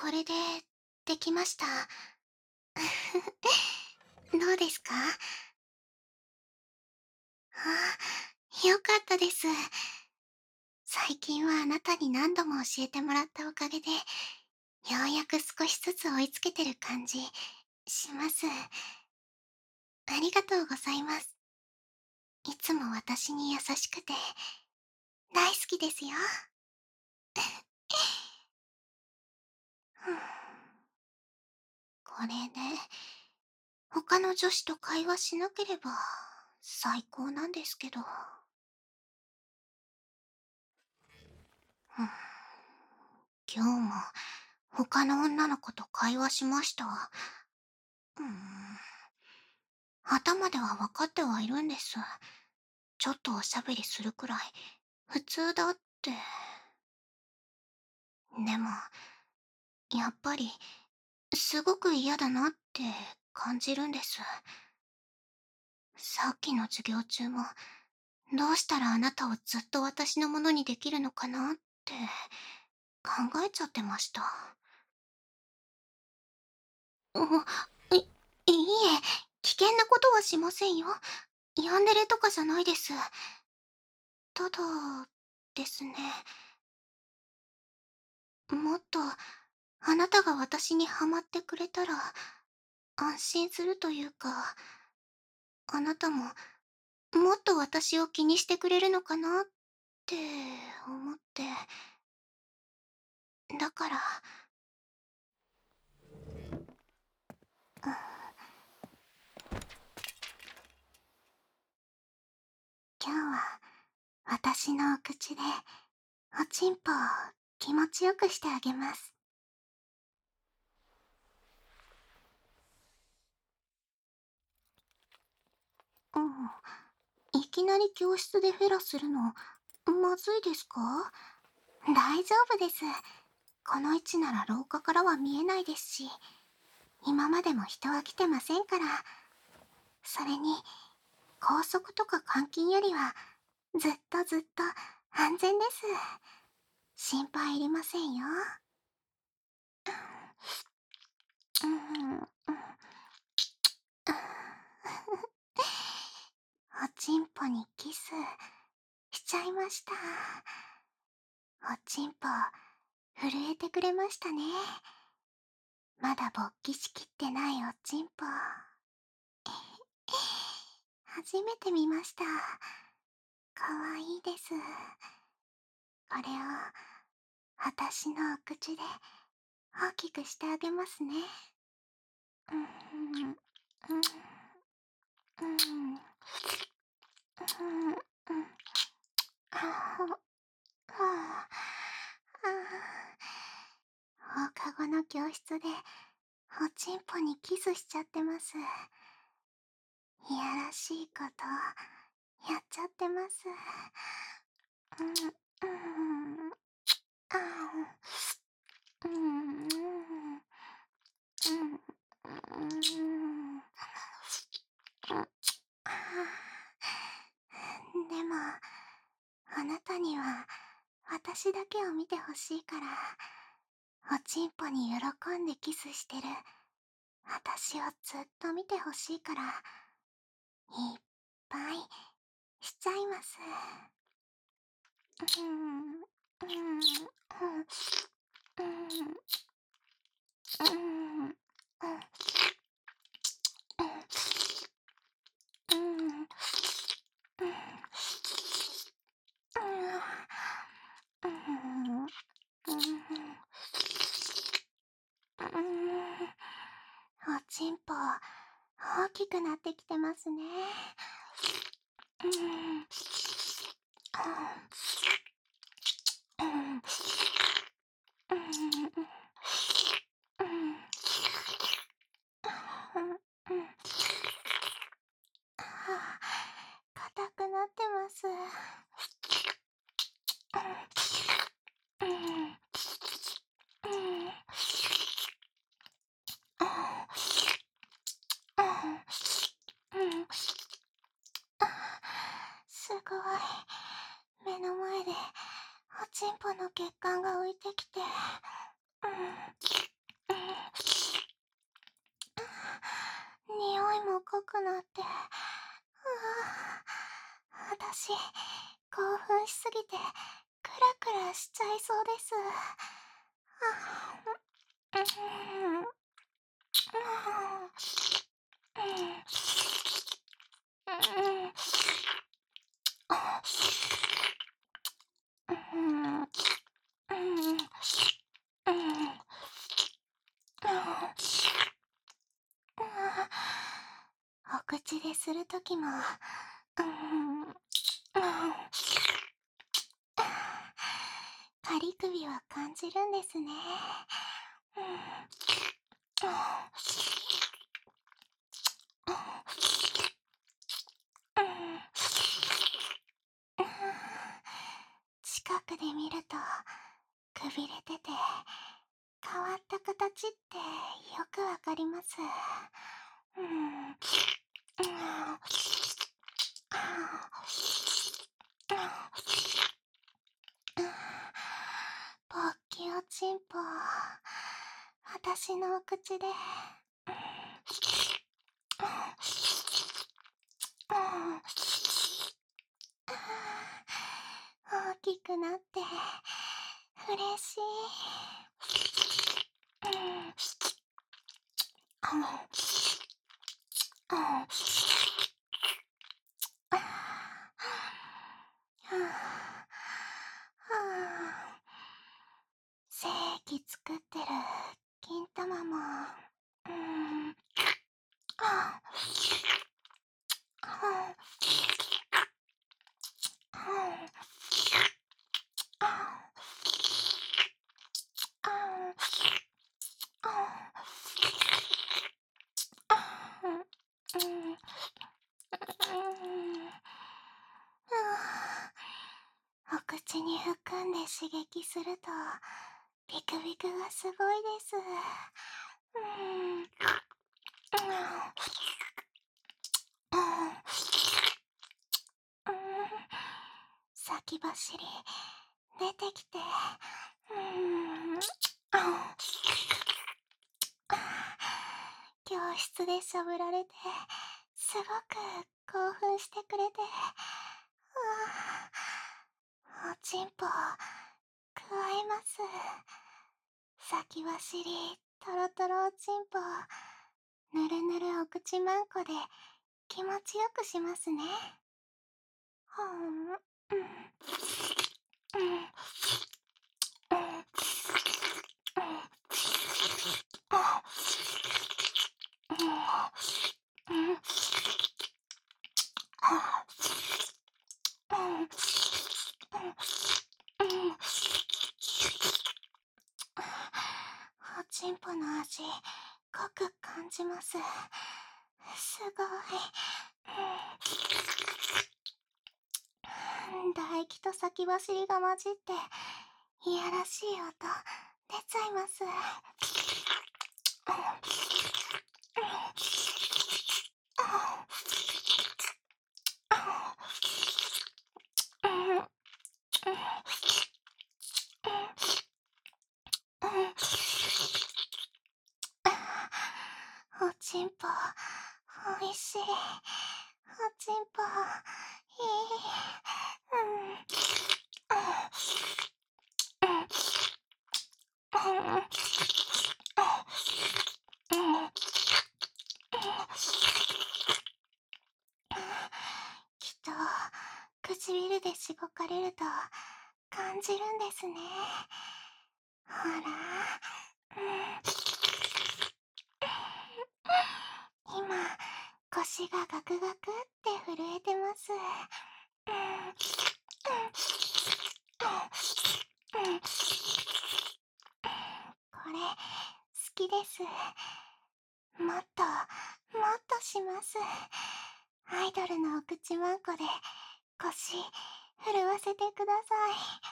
これで、できました。どうですか？よかったです。最近はあなたに何度も教えてもらったおかげで、ようやく少しずつ追いつけてる感じ、します。ありがとうございます。いつも私に優しくて、大好きですよ。これで、他の女子と会話しなければ、最高なんですけど。今日も、他の女の子と会話しました。頭では分かってはいるんです。ちょっとおしゃべりするくらい、普通だって。でも、やっぱり、すごく嫌だなって感じるんです。さっきの授業中も、どうしたらあなたをずっと私のものにできるのかなって考えちゃってました。いいえ、危険なことはしませんよ。ヤンデレとかじゃないです。ただ、ですね。もっと、あなたが私にハマってくれたら、安心するというか、あなたも、もっと私を気にしてくれるのかなって思って。だから、今日は、私のお口で、おちんぽを気持ちよくしてあげます。いきなり教室でフェラするの、まずいですか？大丈夫です。この位置なら廊下からは見えないですし、今までも人は来てませんから。それに、拘束とか監禁よりは、ずっとずっと安全です。心配いりませんよ。うん、おちんぽにキスしちゃいました。おちんぽ震えてくれましたね。まだ勃起しきってないおちんぽ。初めて見ました。かわいいです。これを私のお口で大きくしてあげますね。うんうんうんうんうん放課後の教室でおちんぽにキスしちゃってます。いやらしいことやっちゃってます。うんうんあうんうんうんでも、あなたには私だけを見てほしいから、おちんぽに喜んでキスしてる私をずっと見てほしいから、いっぱいしちゃいます。うんうんうんうんうんうんおちんぽ大きくなってきてますね。硬くなってます。すごい。目の前でおちんぽの血管が浮いてきて、 声も濃くなって、私、興奮しすぎて、クラクラしちゃいそうです。お口でするときも、パリ首は感じるんですね。近くで見るとくびれてて変わった形ってよくわかります。ポッキオチンポ、私のお口で大きくなって嬉しい。精液作ってる金玉も、お口に含んで刺激するとビクビクがすごいです。先走り出てきて、教室でしゃぶられてすごく興奮してくれて、おちんぽくわえます。先走りトロトロおちんぽ、ぬるぬるお口まんこで気持ちよくしますね。おちんぽの味濃く感じます。すごい。唾液と先走りが混じっていやらしい音出ちゃいます。おちんぽおいしい。おちんぽいい。きっと唇でしごかれると感じるんですね。ほら、今腰がガクガクって震えてます。これ好きです。もっともっとします。アイドルのお口まんこで腰震わせてくださ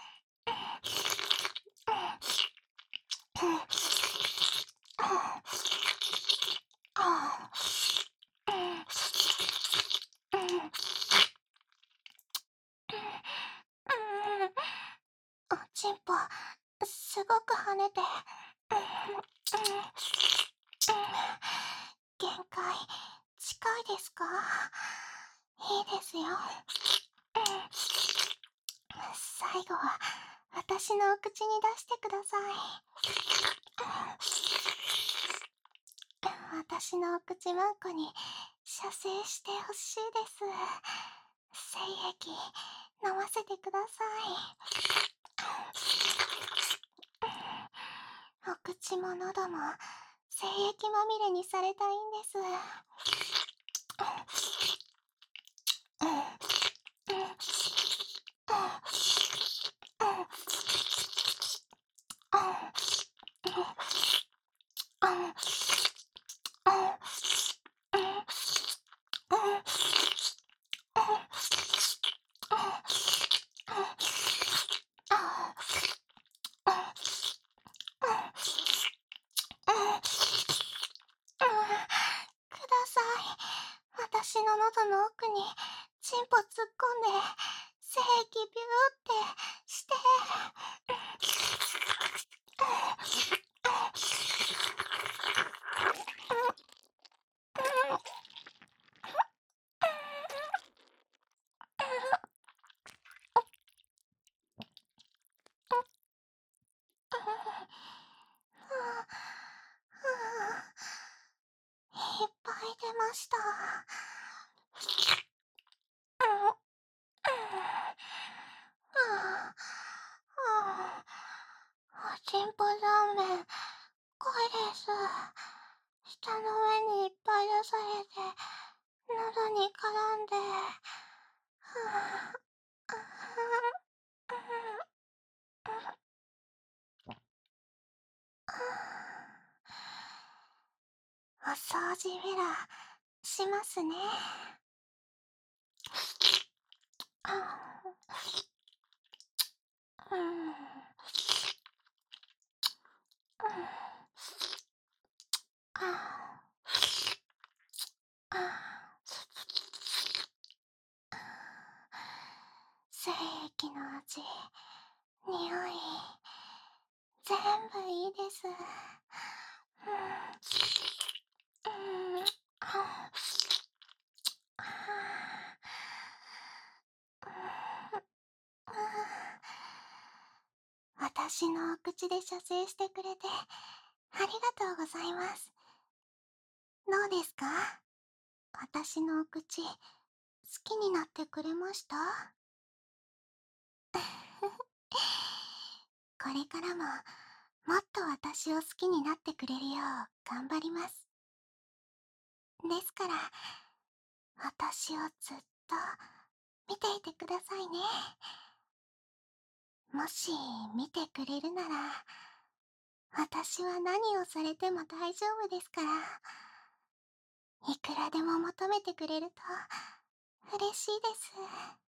い。おちんぽすごく跳ねて、限界近いですか？いいですよ。最後は私のお口に出してください。私のお口マンコに射精してほしいです。精液飲ませてください。お口も喉も精液まみれにされたいんです。ください。私の喉の奥にチンポ突っ込んで精液ビューってして。いっぱい出ました。おちんぽざんめん、濃いです。舌の上にいっぱい出されて、喉に絡んで。お掃除フェラしますね。精液の味、匂い、全部いいです。私のお口で射精してくれてありがとうございます。どうですか？私のお口、好きになってくれました？これからももっと私を好きになってくれるよう頑張ります。ですから、私をずっと見ていてくださいね。もし見てくれるなら、私は何をされても大丈夫ですから。いくらでも求めてくれると嬉しいです。